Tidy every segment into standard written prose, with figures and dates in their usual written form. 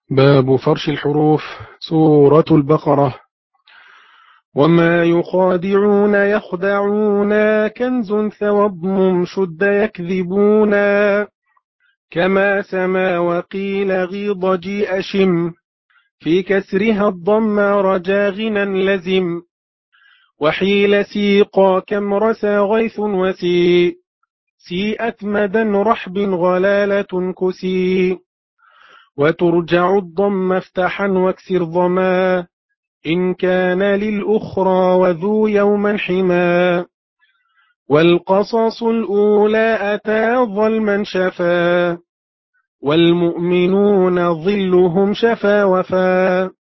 باب فرش الحروف. سورة البقرة. وما يخادعون يخدعون كنز ثوب شد يكذبون كما سما وقيل غيض جيء شم في كسرها الضم رجا غنى لزم وحيل سيقا كم رسى غيث سيئت مدى رحب غلالة كسي وترجع الضم افتحا واكسر ضما إن كان للأخرى وذو يوما حما والقصص الأولى أتى ظلما شفا والمؤمنون ظلهم شفا وفا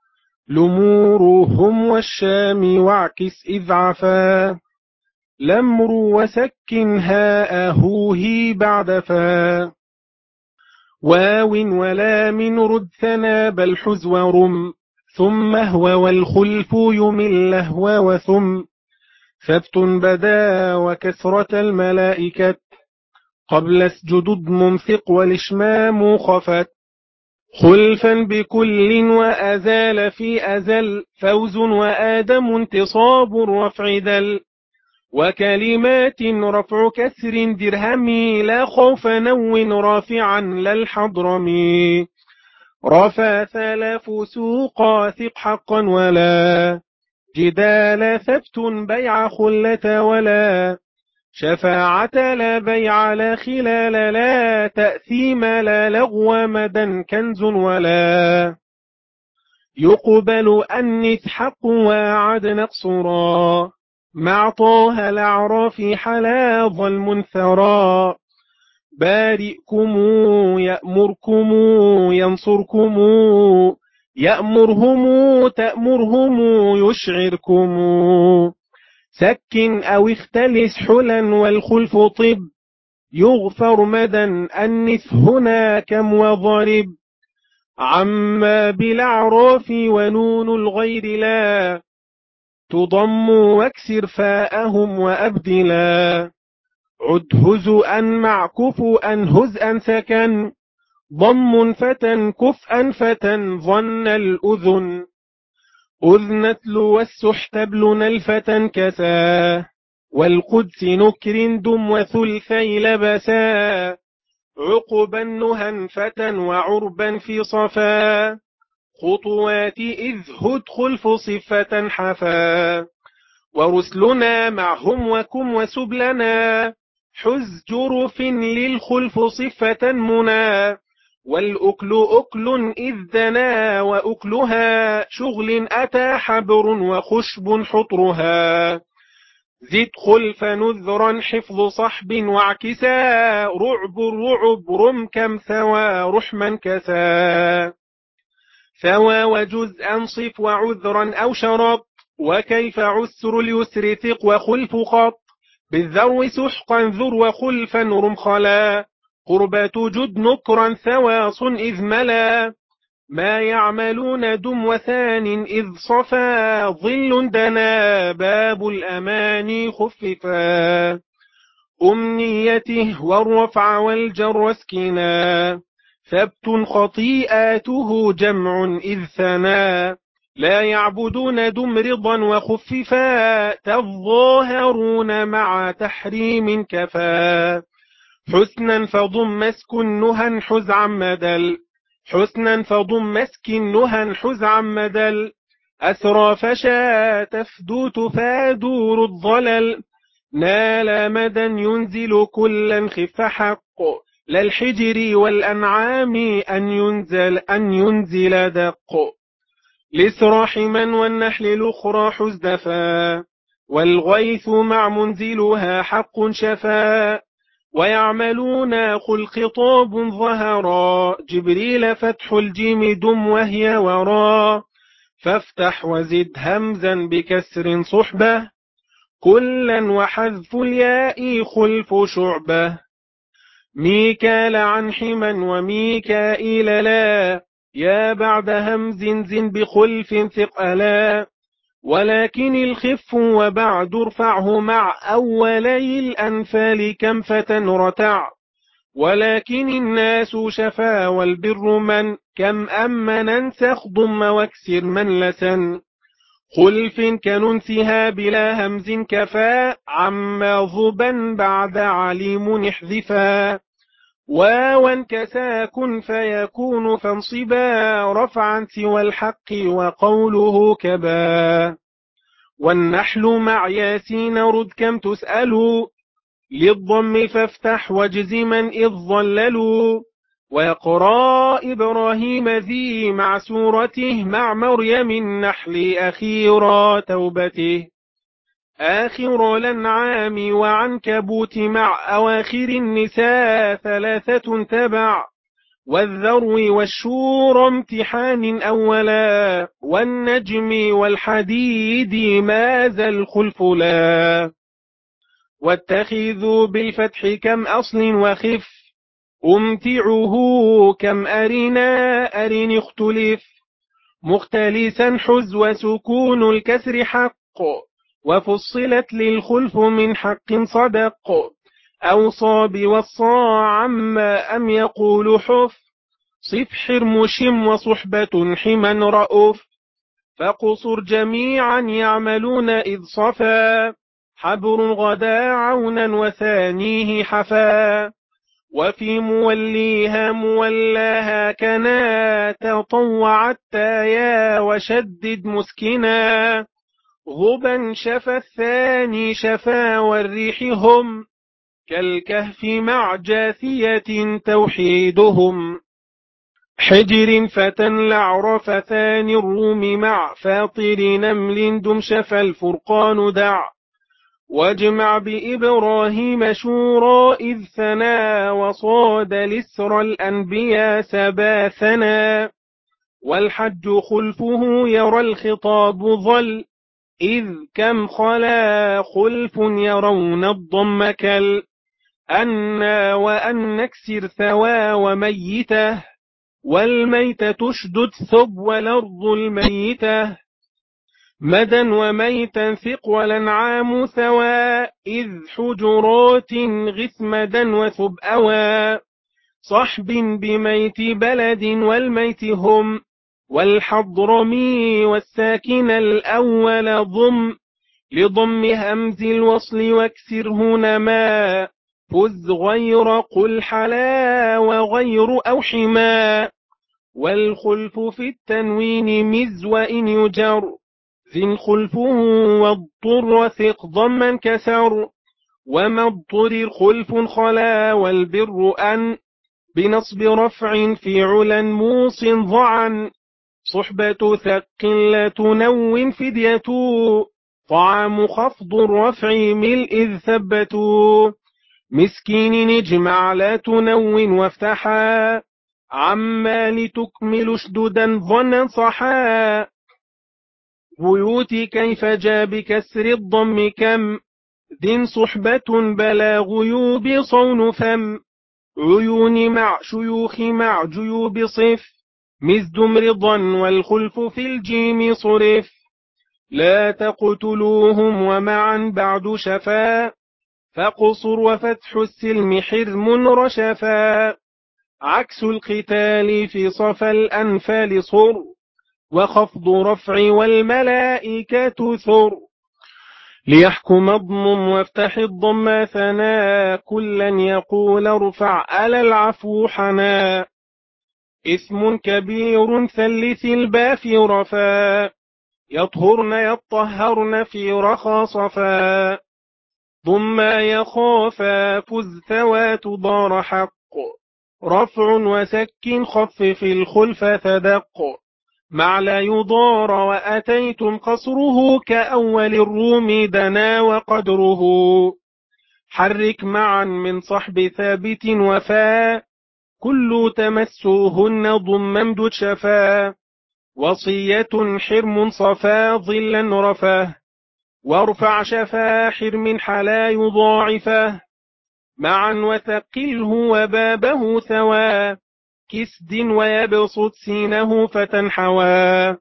لمورهم والشام واعكس إذ عفا لمر وسكن هاءه بعد فا واو ولام رد ثنا بل حزو رم ثم هو والخلف يمل لهو وثم ثبت بدا وكسرة الملائكة قبل اسجد اضمم ثق والاشمام خفت خلفا بكل وأزال في أزل فوز وآدم انتصاب رفع دل وكلمات رفع كسر درهمي لا خوف نو رافعا للحضرمي رفع ثلاث سوقا ثق حقا ولا جدال ثبت بيع خلة ولا شفاعة لا بيع لا خلال لا تأثيم لا لغو مدى كنز ولا يقبل أنث حق وعد نقصرا مع طه الأعراف حلاظ المنثرا بارئكم يأمركم ينصركم يأمرهم تأمرهم يشعركم سكن أو اختلس حلا والخلف طب يغفر مدى أنث هنا كم وضرب عما بالأعراف ونون الغير لا تضم واكسر فاءهم وأبدلا عد هزءا مع كفؤا هزءا سكن ضم فتى كفءا فتى ظن الأذن أذنتل والسحتبل نلفة كسا والقدس نكر دم وثلثي لبسا عقبا نهى فتى وعربا في صفا خطوات إذ هد خلف صفة حفا ورسلنا معهم وكم وسبلنا حز جرف للخلف صفة منى والأكل أكل إذ دنا وأكلها شغل أتى حبر وخشب حطرها زد خلف نذرا حفظ صحب واعكسا رعب الرعب رم كم ثوى رحما كسا ثوى وجزءا صف وعذرا أو شرط وكيف عسر اليسر ثق وخلف خط بالذو سحقا ذر وخلفا رمخلا قربة جد نكرا ثواص إذ ملا ما يعملون دم وثان إذ صفا ظل دنا باب الأماني خففا أمنيته والرفع والجر اسكنا ثبت خطيئاته جمع إذ ثنا لا يعبدون دم رضا وخففا تظاهرون مع تحريم كفا حسنا فضم مسك نهى حز عمدل حسنا فضم مسك نهى حز عمدل أسرى فشا تفدو تفادور الضلل نال مدى ينزل كلا خف حق للحجر والأنعام أن ينزل دق لسرحما والنحل الأخرى حزدفا والغيث مع منزلها حق شفا ويعملون قل خطاب ظهرا جبريل فتح الجيم دم وهي ورا فافتح وزد همزا بكسر صحبة كلا وحذف الياء خلف شعبة ميكال عن حما وميكائيل لا يا بعد همز زن بخلف ثقلا ولكن الخف وبعد ارفعه مع أولي الأنفال كم فتى رتع ولكن الناس شفا والبر من كم أما ننسخ ضم واكسر من لسن خلف كننسها بلا همز كفى عما ظبا بعد عليم احذفا واوا كساكن فيكون فانصبا رفعا سوى الحق وقوله كبا والنحل مع ياسين رد كم تسأل للضم فافتح واجزما إذ ظللوا ويقرأ إبراهيم ذي مع سورته مع مريم النحل أخيرا توبته آخر الأنعام وعنكبوت مع أواخر النساء ثلاثة تبع والذرو والشور امتحان أولا والنجم والحديد ماذ الخلف لا واتخذوا بالفتح كم أصل وخف أمتعه كم أرن اختلف مختلسا حز وسكون الكسر حق وفصلت للخلف من حق صدق أوصى بوصى عما أم يقول حف صف حرمشم وصحبة حما رؤوف فقصر جميعا يعملون إذ صفا حبر غدا عونا وثانيه حفا وفي موليها مولاها كنا تطوعت تايا وشدد مسكنا غبا شفا الثاني شفا والريح هم كالكهف مع جاثية توحيدهم حجر فتى لعرف ثاني الروم مع فاطر نمل دم شفا الفرقان دع واجمع بإبراهيم شورى إذ ثنا وصاد لسر الأنبياء سباثنا والحج خلفه يرى الخطاب ظل إذ كم خلا خلف يرون الضم كال أنا وأن نكسر ثوى وميته والميت تشدد ثب والأرض الميته مدى وميتا ثق والأنعام ثوى إذ حجرات غث مدا وثب أوى صحب بميت بلد والميت هم والحضرمي والساكن الأول ضم لضم همز الوصل واكسر هنا ما فز غير قل حلا وغير أو حما والخلف في التنوين مز وإن يجر ذن خلفه والضر ثق ضما كسر وما الضر خلف خلا والبر أن بنصب رفع في علا موص ضعا صحبة ثق لا تنون فدية طعام خفض الرفع ملء إذ ثبتوا مسكين اجمع لا تنون وافتحا عما لتكمل اشددا ظنا صحا بيوت كيف جاء بكسر الضم كم ذن صحبة بلا غيوب صون فم عيون مع شيوخ مع جيوب صف مزد مرضا والخلف في الجيم صرف لا تقتلوهم ومعا بعد شفا فقصر وفتح السلم حرم رشفا عكس القتال في صفا الأنفال صر وخفض رفع والملائكة ثر ليحكم اضمم وافتح الضم ثنا كلا يقول ارفع ألا العفو حنا اسم كبير ثلث الباء في رفا يطهرن يطهرن في رخا صفا ضم يخافا فز ثوات ضار حق رفع وسك خفف الخلف تدق مع لا يضار وأتيتم قصره كأول الروم دنا وقدره حرك معا من صحب ثابت وفا كل تمسوهن ضم ممدود شفا وصية حرم صفا ظلا رفاه وارفع شفا حرم حلا يضاعفه معا وثقله وبابه ثوى كسد ويبسط سينه فتنحوى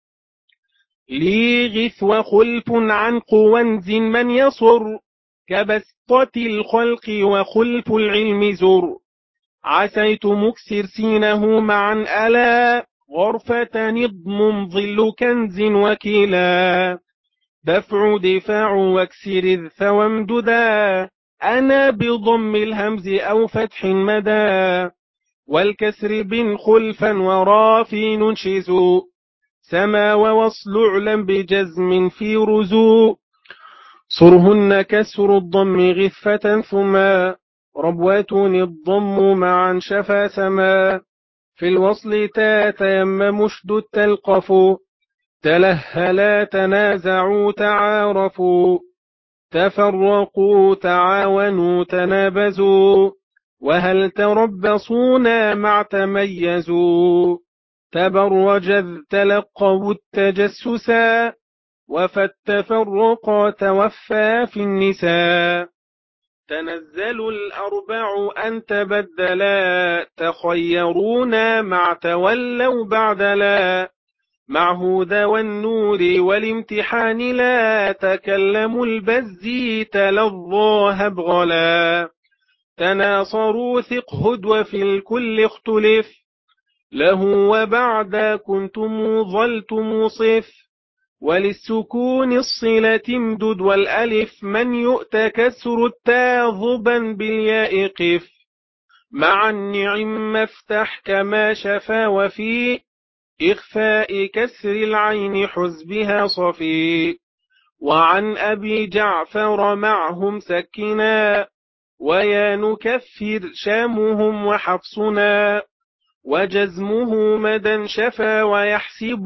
ليغث وخلف عن قوانز من يصر كبسطة الخلق وخلف العلم زر عسيت مكسر سينه معا ألا غرفة نضم ظل كنز وكلا دفاع واكسر الث وامددا أنا بضم الهمز أو فتح مدى والكسر بن خلفا ورافي ننشز سما ووصل اعلم بجزم في رزو صرهن كسر الضم غثة ثما ربوة الضم معا شفا سما في الوصل تيمم اشدد تلقف تلهلا تنازعوا تعارفوا تفرقوا تعاونوا تنابزوا وهل تربصونا مع تميزوا تبرج إذ تلقوا التجسسا وفى التفرق توفى في النساء تنزل الأربع أن تبدلا تخيرونا مع تولوا بعدلا مع هدى والنور والامتحان لا تكلموا البزي تلظى هبغلا تناصروا ثق هدوى في الكل اختلف له وبعد كنتم ظلتم صف وللسكون الصلة امدد والألف من يؤت كسر التاء ضبا بالياء قف مع النعم افتح كما شفا وفي إخفاء كسر العين حزبها صفي وعن أبي جعفر معهم سكنا ويا نكفر شامهم وحفصنا وجزمه مدى شفا ويحسب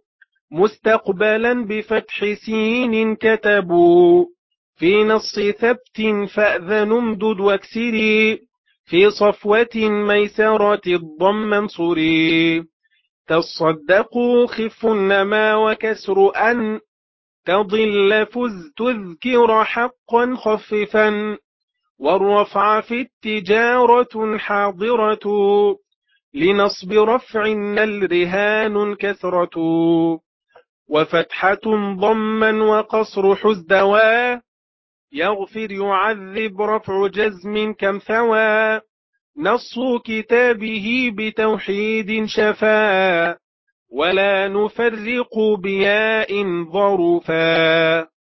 مستقبلا بفتح سين كتبوا في نص ثبت فأذن امدد واكسري في صفوة ميسرة الضم انصري تصدقوا خف النما وكسر أن تضل فز تذكر حقا خففا والرفع في التجارة حاضرة لنصب رفع الرهان كثرة وفتحة ضما وقصر حزدوا يغفر يعذب رفع جزم كم ثوى نص كتابه بتوحيد شفا ولا نفرق بياء ظرفا